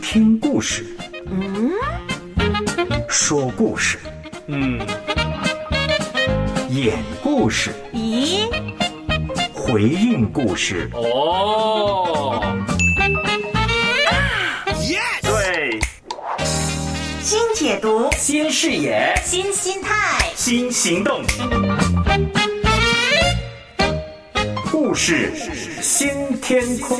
听故事，说故事，演故事， 咦， 回应故事。 哦， 对， 新解读， 新视野， 新心态， 新行动，故事新天空。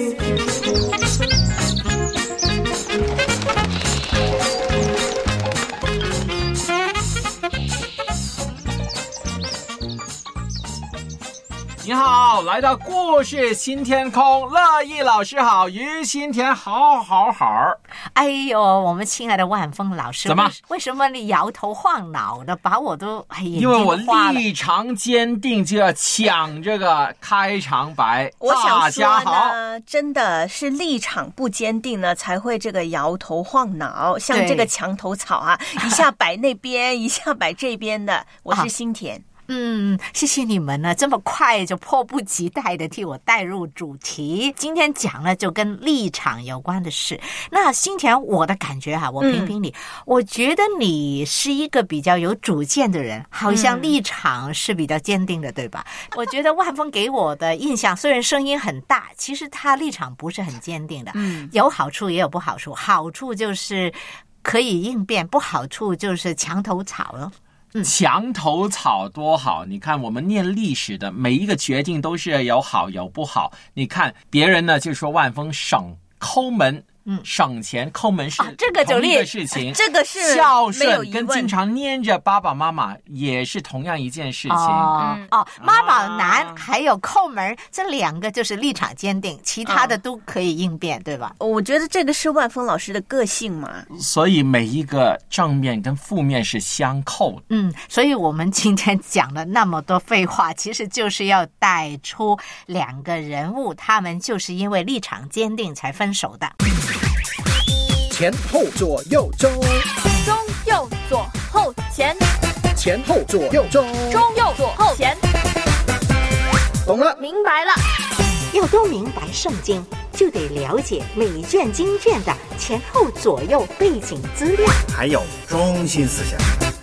你好，来到故事新天空，乐意老师好，于新田好。 哎呦，我们亲爱的万峰老师， 怎么？ 为什么你摇头晃脑的，把我都眼睛因为我花了。 立场坚定，就要抢这个开场白。 我想说大家好， 呢，真的是立场不坚定呢，才会这个摇头晃脑，像这个墙头草啊，一下摆那边，一下摆这边的。我是新田。 谢谢你们呢，这么快就迫不及待的替我带入主题。今天讲了就跟立场有关的事。那新田，我的感觉我评评你，我觉得你是一个比较有主见的人，好像立场是比较坚定的，对吧？我觉得万峰给我的印象，虽然声音很大，其实他立场不是很坚定的。有好处也有不好处，好处就是可以应变，不好处就是墙头草了。 墙头草多好！你看我们念历史的每一个决定都是有好有不好。你看别人呢就说万峰省抠门，省钱抠门是这个就同一个事情， 这个是孝没有疑问顺跟经常黏着爸爸妈妈也是同样一件事情。 妈宝男还有抠门，这两个就是立场坚定，其他的都可以应变，对吧？ 我觉得这个是万峰老师的个性嘛。 所以每一个正面跟负面是相扣的。 所以我们今天讲了那么多废话，其实就是要带出两个人物，他们就是因为立场坚定才分手的。 前后左右中， 中右左后前， 前后左右中， 中右左后前。 懂了。 明白了。 要多明白圣经，就得了解每卷经卷的前后左右背景资料， 还有中心思想。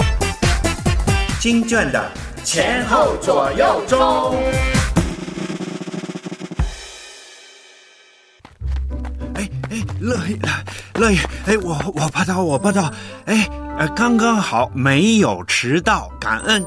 经卷的前后左右中。乐意，我报道，刚刚好没有迟到，感恩。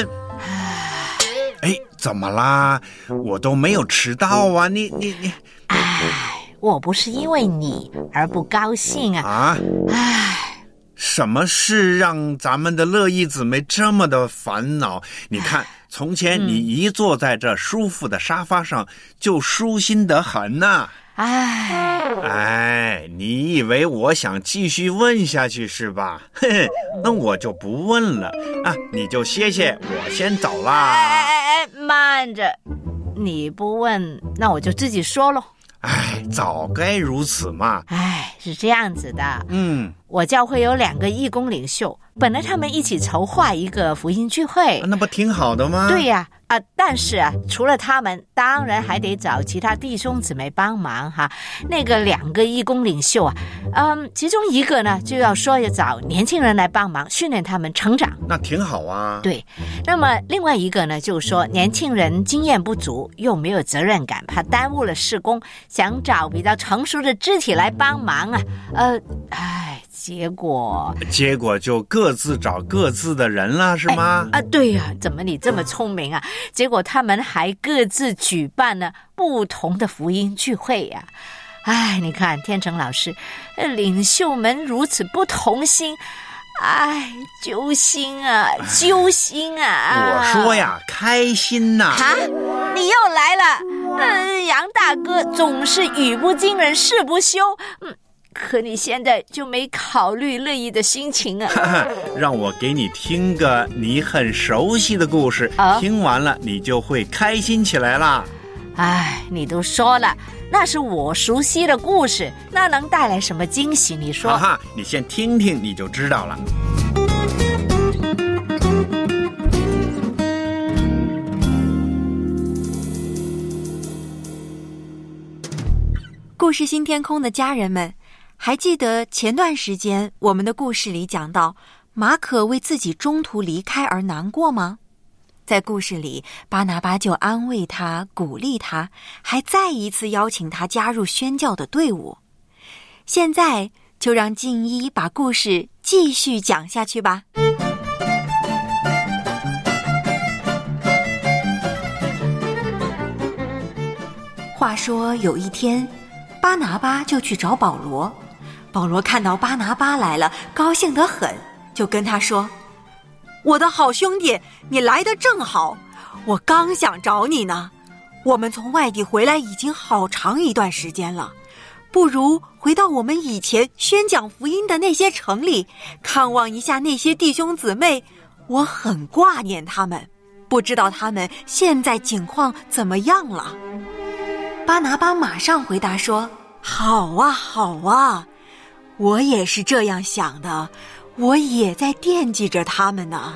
怎么啦？我都没有迟到啊！你， 我不是因为你而不高兴啊！ 什么事让咱们的乐意姊妹这么的烦恼？你看，从前你一坐在这舒服的沙发上，就舒心得很呐。你以为我想继续问下去是吧？那我就不问了啊，你就歇歇，我先走啦。 慢着，你不问，那我就自己说咯。 早该如此嘛。 是这样子的。我教会有2个义工领袖，本来他们一起筹划一个福音聚会。 那不挺好的吗？ 对呀。但是除了他们，当然还得找其他弟兄姊妹帮忙哈。那个2个义工领袖其中一个呢就要说要找年轻人来帮忙，训练他们成长。 那挺好啊。 对，那么另外一个呢就说年轻人经验不足，又没有责任感，怕耽误了事工，想找比较成熟的肢体来帮忙结果就各自找各自的人了，是吗？ 对呀，怎么你这么聪明啊？结果他们还各自举办了不同的福音聚会呀。你看天成老师，领袖们如此不同心，揪心啊！ 我说呀，开心呐！ 你又来了。杨大哥总是语不惊人誓不休。可你现在就没考虑乐意的心情啊。 让我给你听个你很熟悉的故事，听完了你就会开心起来啦。 你都说了，那是我熟悉的故事，那能带来什么惊喜？你说。 你先听听你就知道了。 故事新天空的家人们， 还记得前段时间我们的故事里讲到马可为自己中途离开而难过吗？在故事里，巴拿巴就安慰他，鼓励他，还再一次邀请他加入宣教的队伍。现在就让静一把故事继续讲下去吧。话说有一天，巴拿巴就去找保罗。保罗看到巴拿巴来了，高兴得很，就跟他说：我的好兄弟，你来得正好，我刚想找你呢。我们从外地回来已经好长一段时间了，不如回到我们以前宣讲福音的那些城里，看望一下那些弟兄姊妹，我很挂念他们，不知道他们现在境况怎么样了。巴拿巴马上回答说：好啊，好啊，我也是这样想的，我也在惦记着他们呢。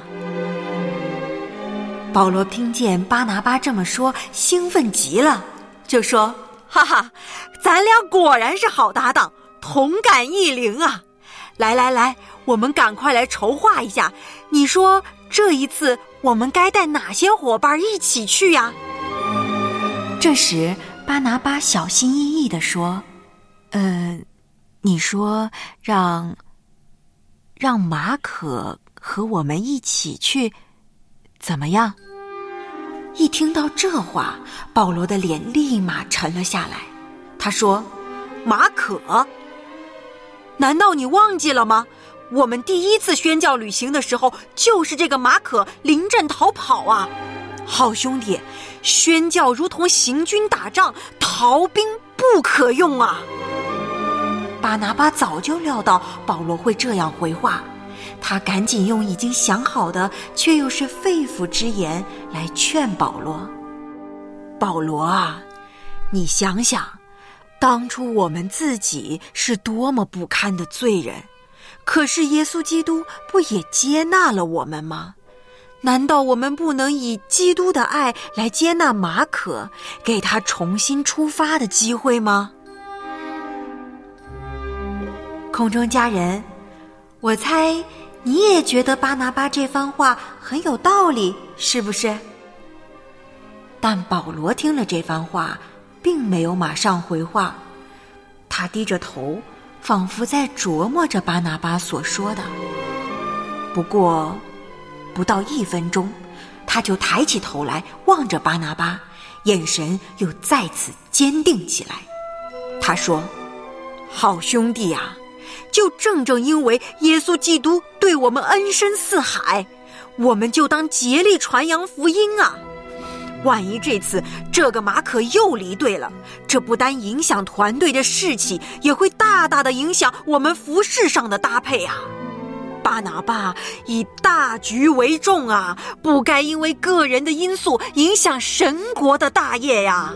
保罗听见巴拿巴这么说，兴奋极了，就说：哈哈，咱俩果然是好搭档，同感异灵啊！来来来，我们赶快来筹划一下，你说这一次我们该带哪些伙伴一起去呀？这时巴拿巴小心翼翼地说：你说让马可和我们一起去，怎么样？一听到这话，保罗的脸立马沉了下来。他说：马可？难道你忘记了吗？我们第一次宣教旅行的时候，就是这个马可临阵逃跑啊！好兄弟，宣教如同行军打仗，逃兵不可用啊！巴拿巴早就料到保罗会这样回话，他赶紧用已经想好的却又是肺腑之言来劝保罗。保罗啊，你想想，当初我们自己是多么不堪的罪人，可是耶稣基督不也接纳了我们吗？难道我们不能以基督的爱来接纳马可，给他重新出发的机会吗？空中家人，我猜你也觉得巴拿巴这番话很有道理，是不是？但保罗听了这番话，并没有马上回话，他低着头，仿佛在琢磨着巴拿巴所说的。不过不到1分钟，他就抬起头来望着巴拿巴，眼神又再次坚定起来。他说：好兄弟啊，就正因为耶稣基督对我们恩深似海，我们就当竭力传扬福音啊！万一这次这个马可又离队了，这不单影响团队的士气，也会大大的影响我们服事上的搭配啊！巴拿巴以大局为重啊，不该因为个人的因素影响神国的大业呀！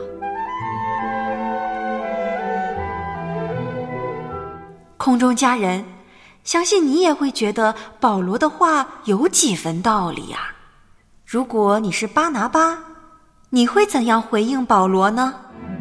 空中家人，相信你也会觉得保罗的话有几分道理啊。如果你是巴拿巴，你会怎样回应保罗呢？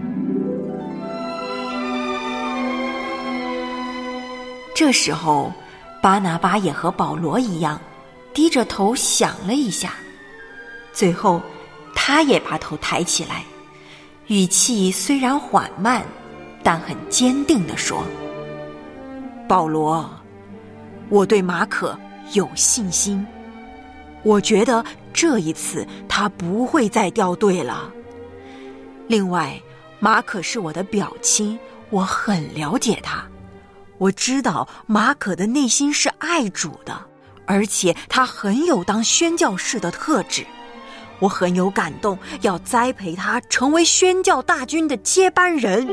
这时候巴拿巴也和保罗一样，低着头想了一下，最后他也把头抬起来，语气虽然缓慢，但很坚定地说：保罗，我对马可有信心，我觉得这一次他不会再掉队了。另外，马可是我的表亲，我很了解他，我知道马可的内心是爱主的，而且他很有当宣教士的特质，我很有感动，要栽培他成为宣教大军的接班人。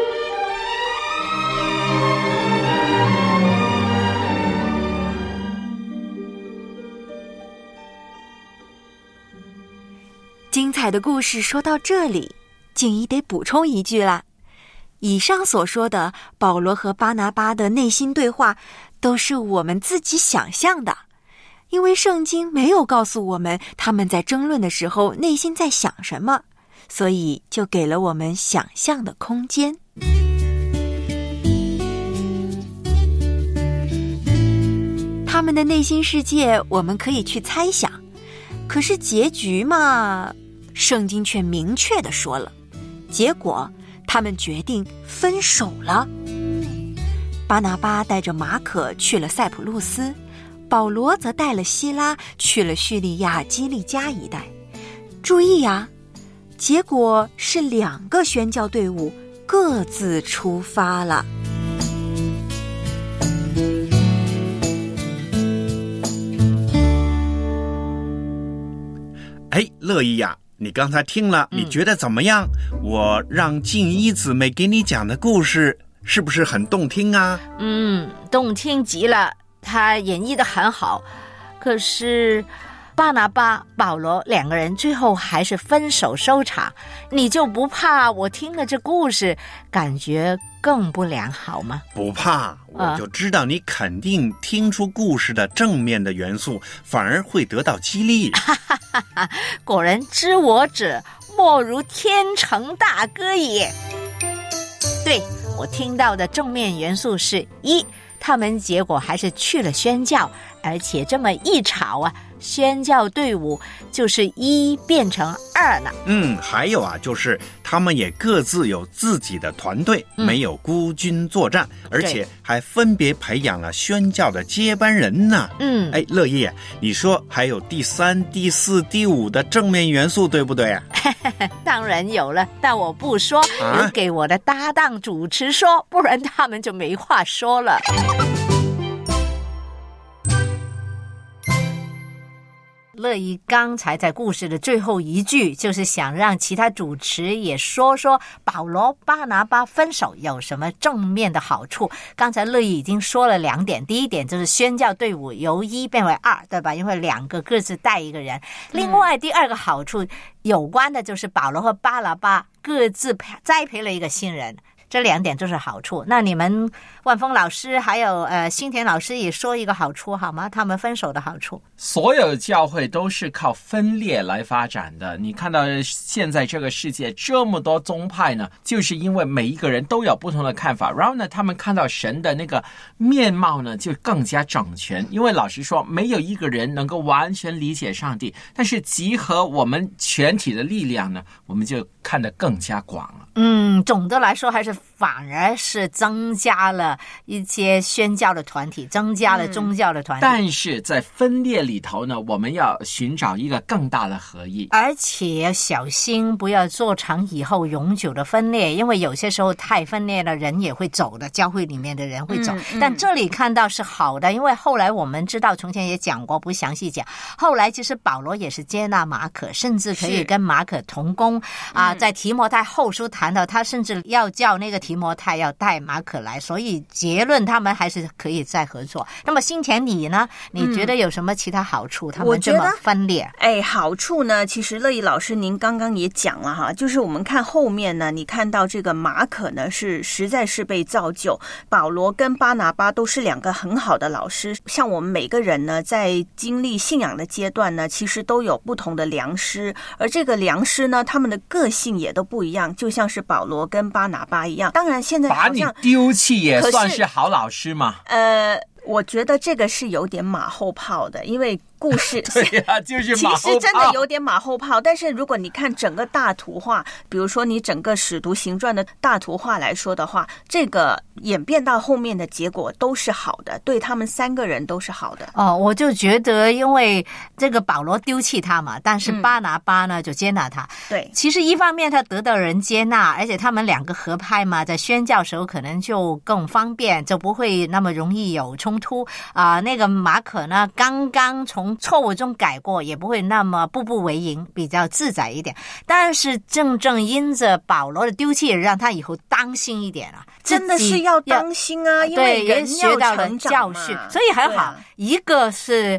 精彩的故事说到这里，静怡得补充一句啦。以上所说的保罗和巴拿巴的内心对话，都是我们自己想象的，因为圣经没有告诉我们他们在争论的时候内心在想什么，所以就给了我们想象的空间。 他们的内心世界我们可以去猜想，可是结局嘛，圣经却明确地说了，结果他们决定分手了。巴拿巴带着马可去了塞浦路斯，保罗则带了希拉去了叙利亚基利加一带。注意呀，结果是2个宣教队伍各自出发了。 哎，乐意呀，你刚才听了，你觉得怎么样？我让静一姊妹给你讲的故事是不是很动听啊？ 动听极了，他演绎得很好。可是巴拿巴、保罗2个人最后还是分手收场，你就不怕我听了这故事感觉更不良好吗？ 不怕，我就知道你肯定听出故事的正面的元素，反而会得到激励。 果然知我者，莫如天成大歌也。对，我听到的正面元素是1，他们结果还是去了宣教，而且这么一吵啊，宣教队伍就是1变成2了。 还有啊，就是他们也各自有自己的团队，没有孤军作战，而且还分别培养了宣教的接班人呢。哎，乐意，你说还有第3、第4、第5的正面元素，对不对啊？ 当然有了，但我不说，留给我的搭档主持说，不然他们就没话说了。乐意刚才在故事的最后一句，就是想让其他主持也说说保罗、巴拿巴分手有什么正面的好处。刚才乐意已经说了2点，第一点就是宣教队伍由1变为2，对吧？因为2个各自带一个人。另外第2个好处有关的就是保罗和巴拿巴各自栽培了一个新人。这2点就是好处。那你们万峰老师还有新田老师也说一个好处好吗？他们分手的好处。 所有教会都是靠分裂来发展的。你看到现在这个世界这么多宗派呢，就是因为每一个人都有不同的看法，然后呢他们看到神的那个面貌呢就更加整全。因为老实说，没有一个人能够完全理解上帝，但是集合我们全体的力量呢，我们就看得更加广了。 总的来说还是反而是增加了一些宣教的团体，增加了宗教的团体。 但是在分裂里头呢，我们要寻找一个更大的合一， 而且小心不要做成以后永久的分裂，因为有些时候太分裂了，人也会走的，教会里面的人会走。但这里看到是好的，因为后来我们知道，从前也讲过，不详细讲。后来其实保罗也是接纳马可，甚至可以跟马可同工在提摩太后书谈到，他甚至要叫那个提摩太要带马可来，所以结论他们还是可以再合作。那么新田你呢？你觉得有什么其他好处？他们这么分裂？ 好处呢，其实乐意老师您刚刚也讲了哈，就是我们看后面呢，你看到这个马可呢是实在是被造就，保罗跟巴拿巴都是2个很好的老师。像我们每个人呢，在经历信仰的阶段呢，其实都有不同的良师，而这个良师呢，他们的个性也都不一样，就像是保罗跟巴拿巴一样。当然现在好像把你丢弃也算是好老师嘛。 我觉得这个是有点马后炮的，因为故事对呀，就是马后炮。 其实真的有点马后炮，但是如果你看整个大图画，比如说你整个使徒行传的大图画来说的话，这个演变到后面的结果都是好的，对他们3个人都是好的。 我就觉得因为这个保罗丢弃他嘛，但是巴拿巴呢就接纳他。 对， 其实一方面他得到人接纳，而且他们2个合拍嘛，在宣教时候可能就更方便，就不会那么容易有冲突那个马可呢刚刚从错误中改过，也不会那么步步为营，比较自在一点。但是正因着保罗的丢弃，让他以后当心一点啊， 真的是要当心啊，因为人要成长嘛， 所以很好。一个是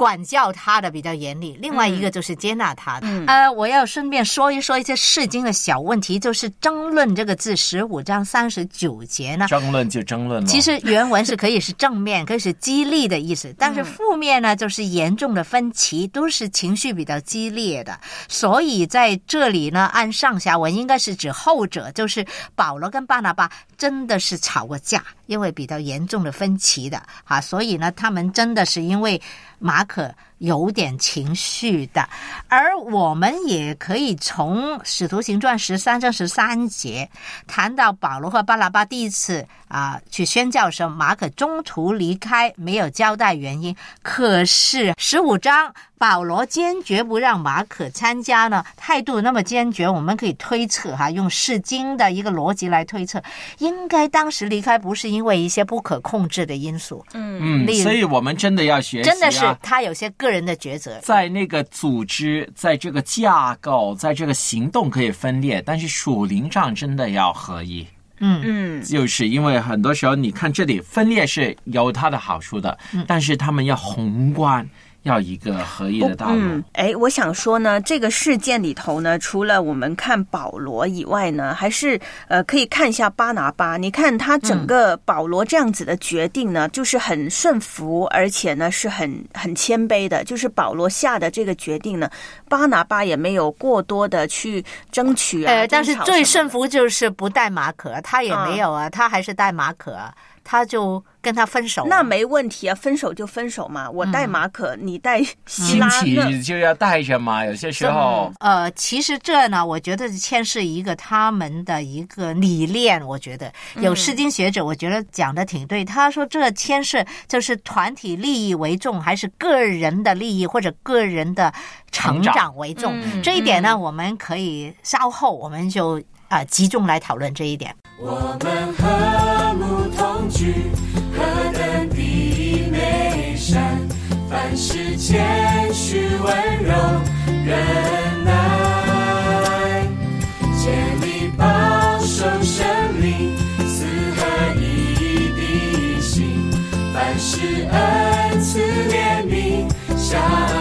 管教他的比较严厉，另外一个就是接纳他的。我要顺便说一说一些释经的小问题，就是争论这个字15章39节呢。 争论就争论了。 其实原文是可以是正面，可以是激励的意思，但是负面呢就是严重的分歧，都是情绪比较激烈的。所以在这里呢，按上下文应该是指后者，就是保罗跟巴拿巴真的是吵过架，因为比较严重的分歧的啊，所以呢他们真的是因为马可有点情绪的。而我们也可以从使徒行传13章13节谈到保罗和巴拿巴第一次去宣教的时候，马可中途离开，没有交代原因。可是15章保罗坚决不让马可参加呢，态度那么坚决，我们可以推测用释经的一个逻辑来推测，应该当时离开不是因为一些不可控制的因素。 所以我们真的要学习真的是他有些个人的抉择， 在那个组织，在这个架构，在这个行动可以分裂，但是属灵上真的要合一。就是因为很多时候你看这里分裂是有它的好处的，但是他们要宏观，要一个合一的道路。 我想说呢，这个事件里头呢，除了我们看保罗以外呢，还是可以看一下巴拿巴。你看他整个保罗这样子的决定呢，就是很顺服，而且呢是很谦卑的。就是保罗下的这个决定呢，巴拿巴也没有过多的去争取但是最顺服就是不带马可，他也没有他还是带马可他就跟他分手。 那没问题分手就分手嘛，我带马可，你带希拉， 亲戚就要带着嘛，有些时候其实这呢，我觉得牵涉一个他们的一个理念。我觉得有释经学者我觉得讲的挺对，他说这牵涉就是团体利益为重，还是个人的利益或者个人的成长为重。这一点呢，我们可以稍后我们就集中来讨论这一点。 我们和睦同居，何等的美善，凡事谦虚温柔忍耐，竭力保守生灵，四合一的心，凡事恩慈怜悯相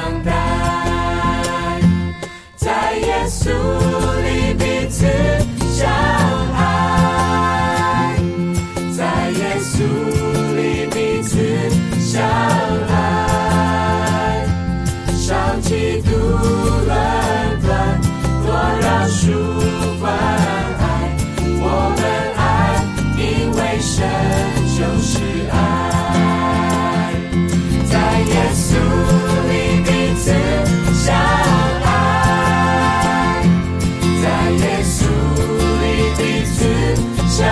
待，在耶稣里彼此相爱，在耶稣里彼此相爱，上基督论断，多饶恕关爱，我们爱，因为神就是爱，在耶稣里彼此相爱，在耶稣里彼此相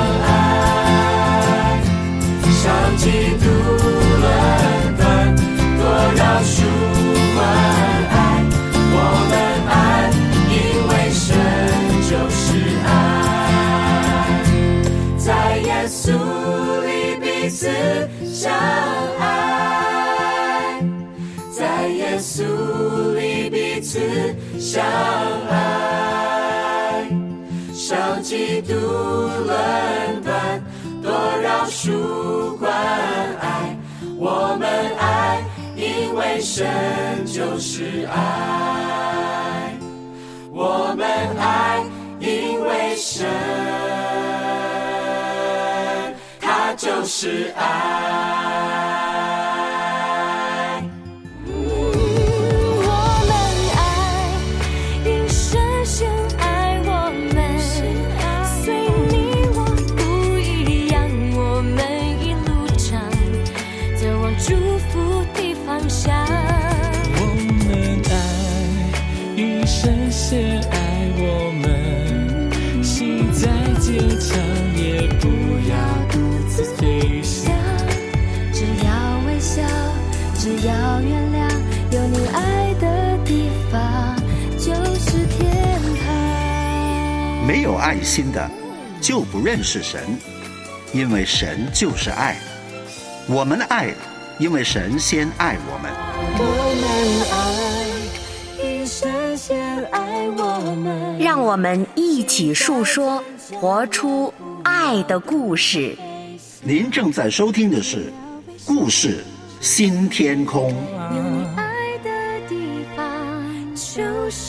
爱，上基督论断，多饶恕关爱，我们爱，因为神就是爱，在耶稣里彼此相爱，在耶稣里彼此相爱，上基督论断，多饶恕关爱，我们爱，因为神就是爱，我们爱，因为神他就是爱。 先爱我们，心再坚强也不要独自飞翔， 只要微笑，只要原谅，有你爱的地方就是天堂。 没有爱心的就不认识神，因为神就是爱。我们爱，因为神先爱我们。 我们爱，因神先爱我们。 让我们一起述说，活出爱的故事。 您正在收听的是《故事新天空》。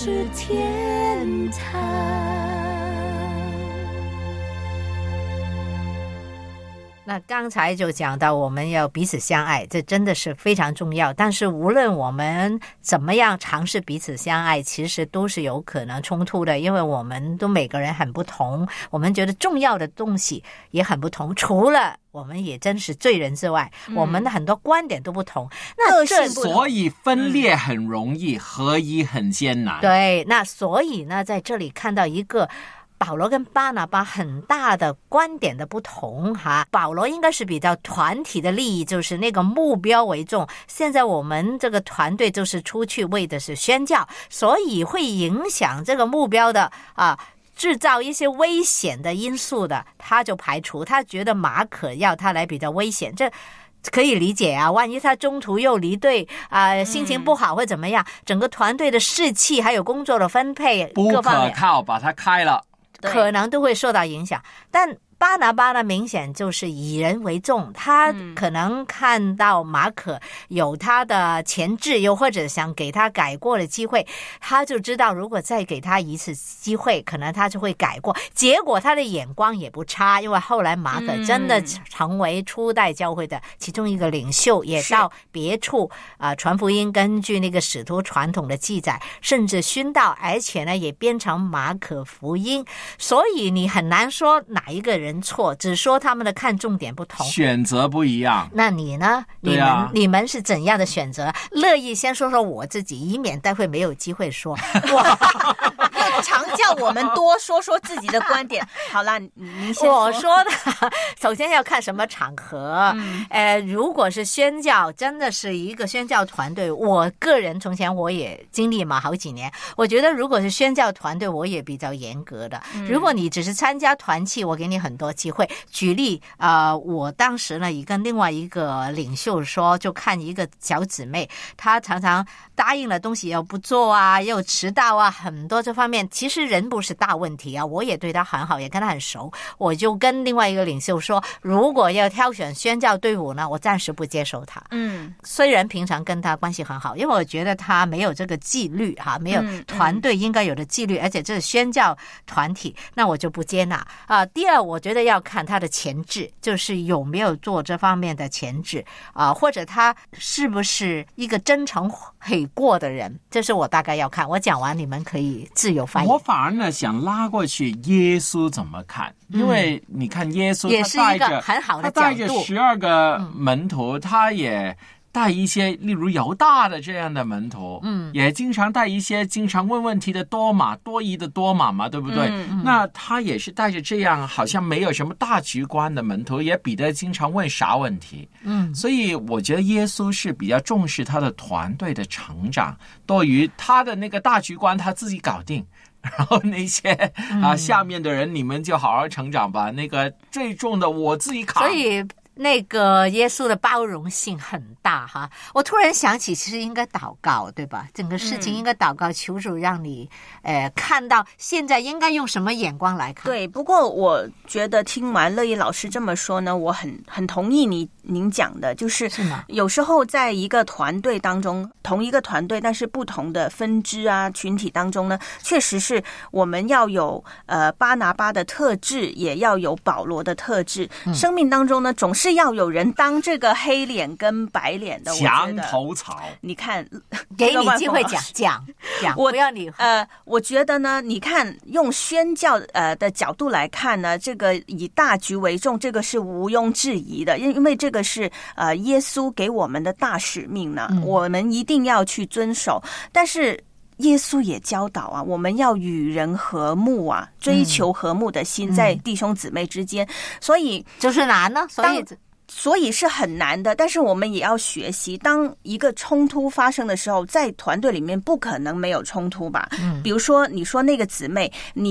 就是天堂。 那刚才就讲到我们要彼此相爱，这真的是非常重要。但是无论我们怎么样尝试彼此相爱，其实都是有可能冲突的，因为我们都每个人很不同，我们觉得重要的东西也很不同，除了我们也真是罪人之外，我们的很多观点都不同。那这所以分裂很容易，合一很艰难。 对，那所以呢，在这里看到一个保罗跟巴拿巴很大的观点的不同哈。保罗应该是比较团体的利益，就是那个目标为重。现在我们这个团队就是出去为的是宣教，所以会影响这个目标的制造一些危险的因素的，他就排除。他觉得马可要他来比较危险，这可以理解啊，万一他中途又离队心情不好或怎么样，整个团队的士气还有工作的分配各方面不可靠，把他开了， 可能都会受到影响。但巴拿巴呢，明显就是以人为重，他可能看到马可有他的潜质，又或者想给他改过的机会，他就知道如果再给他一次机会，可能他就会改过。结果他的眼光也不差，因为后来马可真的成为初代教会的其中一个领袖，也到别处传福音，根据那个使徒传统的记载，甚至殉道，而且呢也编成马可福音。所以你很难说哪一个人错，只说他们的看重点不同， 选择不一样。 那你呢？你们是怎样的选择？乐意先说说我自己，以免待会没有机会说。 常叫我们多说说自己的观点。好啦，您先说。 我说的，首先要看什么场合。如果是宣教，真的是一个宣教团队，我个人从前我也经历嘛好几年，我觉得如果是宣教团队，我也比较严格的。如果你只是参加团契，我给你很多机会。举例我当时呢也跟另外一个领袖说，就看一个小姊妹，她常常答应了东西又不做啊，又迟到啊，很多这方面其实人不是大问题啊，我也对她很好，也跟她很熟。我就跟另外一个领袖说，如果要挑选宣教队伍呢，我暂时不接受她。虽然平常跟她关系很好，因为我觉得她没有这个纪律没有团队应该有的纪律，而且这是宣教团体，那我就不接纳第二，我觉得要看他的潜质，就是有没有做这方面的潜质或者他是不是一个真诚悔过的人，这是我大概要看。我讲完你们可以自由发言。 我反而呢想拉过去耶稣怎么看，因为你看耶稣也是一个很好的角度， 他带着12个门徒，他也带一些例如犹大的这样的门徒，也经常带一些经常问问题的多疑的多马嘛，对不对？那他也是带着这样好像没有什么大局观的门徒，也彼得经常问啥问题。所以我觉得耶稣是比较重视他的团队的成长，多于他的那个大局观他自己搞定，然后那些下面的人你们就好好成长吧，那个最重的我自己扛。 所以那个耶稣的包容性很大哈。我突然想起，其实应该祷告，对吧？整个事情应该祷告，求主让你看到现在应该用什么眼光来看。 对，不过我觉得听完乐意老师这么说呢，我很同意您讲的，就是有时候在一个团队当中，同一个团队但是不同的分支群体当中呢，确实是我们要有巴拿巴的特质，也要有保罗的特质。生命当中呢，总是要有人当这个黑脸跟白脸的。 墙头草， 你看， 给你机会讲，不要你我觉得呢，你看用宣教的角度来看呢，这个以大局为重，这个是毋庸置疑的，因为这个是耶稣给我们的大使命呢，我们一定要去遵守。但是耶稣也教导我们要与人和睦追求和睦的心在弟兄姊妹之间，所以就是难呢， 所以是很难的。但是我们也要学习，当一个冲突发生的时候，在团队里面不可能没有冲突吧。比如说你说那个姊妹，你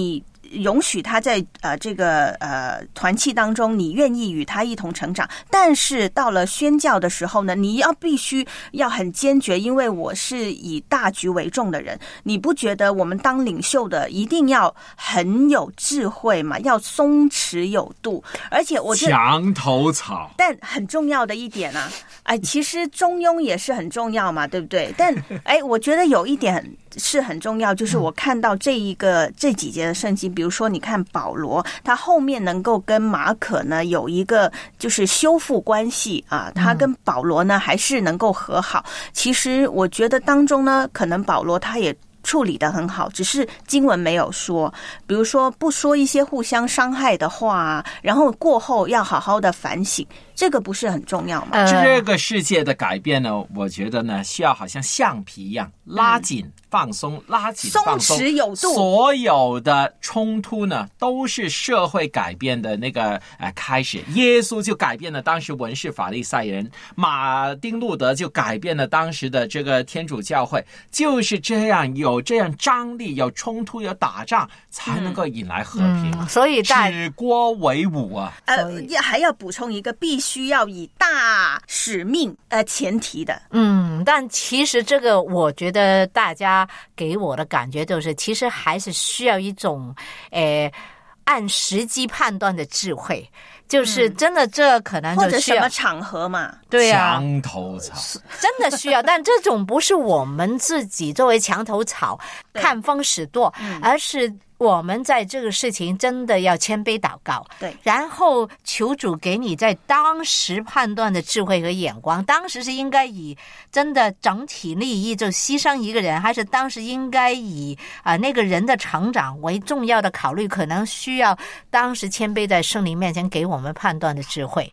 容许他在这个团契当中，你愿意与他一同成长。但是到了宣教的时候呢，你必须要很坚决，因为我是以大局为重的人。你不觉得我们当领袖的一定要很有智慧嘛？要松弛有度，而且我觉得墙头草。 但很重要的一点啊，其实中庸也是很重要嘛，对不对？但我觉得有一点是很重要，就是我看到这几节的圣经，比如说你看保罗，他后面能够跟马可呢有一个就是修复关系啊，他跟保罗呢还是能够和好。其实我觉得当中呢，可能保罗他也处理得很好，只是经文没有说，比如说不说一些互相伤害的话啊，然后过后要好好的反省，这个不是很重要吗？ 这个世界的改变呢，我觉得呢，需要好像橡皮一样拉紧、放松，拉紧、放松， 松弛有度。 所有的冲突呢，都是社会改变的那个开始。耶稣就改变了当时文士法利赛人，马丁路德就改变了当时的这个天主教会，就是这样有这样张力，有冲突，有打仗，才能够引来和平。 所以治国为武啊。 还要补充一个，必须要以大使命前提的。 但其实这个我觉得大家给我的感觉就是，其实还是需要一种按时机判断的智慧。就是真的，这可能就或者什么场合嘛？ 对啊， 墙头草真的需要，但这种不是我们自己作为墙头草看风使舵，而是我们在这个事情真的要谦卑祷告， 对， 然后求主给你在当时判断的智慧和眼光。当时是应该以真的整体利益就牺牲一个人，还是当时应该以那个人的成长为重要的考虑？可能需要当时谦卑在圣灵面前给我们判断的智慧。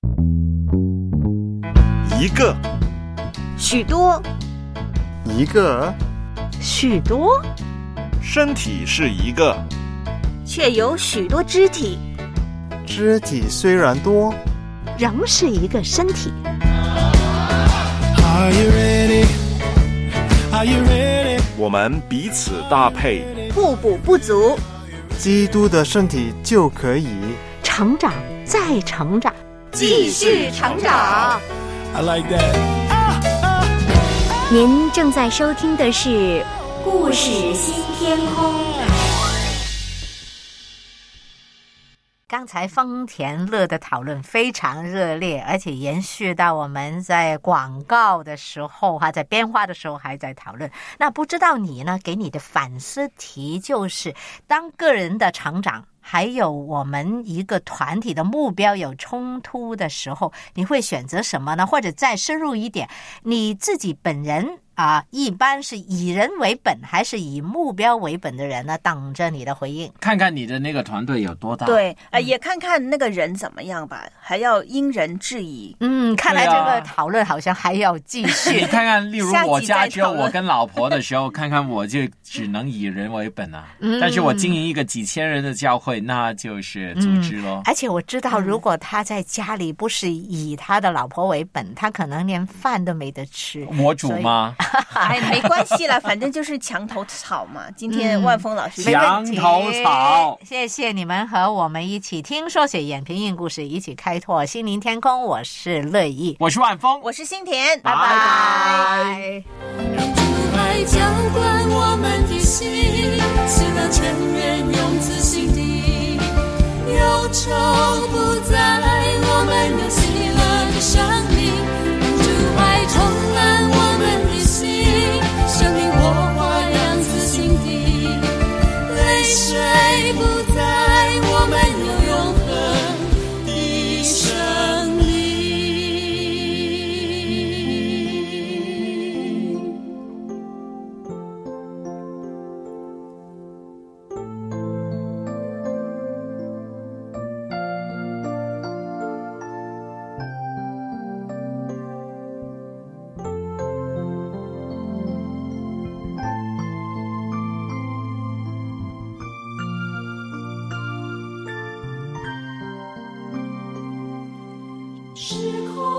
一个， 许多， 一个， 许多， 身体是一个， 却有许多肢体。 肢体虽然多， 仍是一个身体。 Are you ready? Are you ready? 我们彼此搭配， 互补不足， 基督的身体就可以成长再成长， 继续成长。 I like that. 您正在收听的是故事新天空。 刚才丰田乐的讨论非常热烈，而且延续到我们在广告的时候在编花的时候还在讨论。那不知道你呢，给你的反思题就是当个人的成长还有我们一个团体的目标有冲突的时候，你会选择什么呢？或者再深入一点，你自己本人一般是以人为本还是以目标为本的人呢？等着你的回应。 看看你的那个团队有多大。 对，也看看那个人怎么样吧，还要因人制宜。 看来这个讨论好像还要继续。 你看看，例如我家只有我跟老婆的时候，看看我就只能以人为本啊。但是我经营一个几千人的教会，那就是组织咯。 而且我知道，如果他在家里不是以他的老婆为本，他可能连饭都没得吃。 我煮吗？ 没关系啦，反正就是墙头草嘛。今天万峰老师墙头草， 谢谢你们和我们一起听说写眼平印故事，一起开拓心灵天空。我是乐意， 我是万峰， 我是新田， 拜拜。 让主爱浇灌我们的心，使那全人永自信的忧愁不在，我们有喜乐的生命。让主爱充满我们的心，生命火花亮自心底，泪水不在，我们有永恒的生命。时空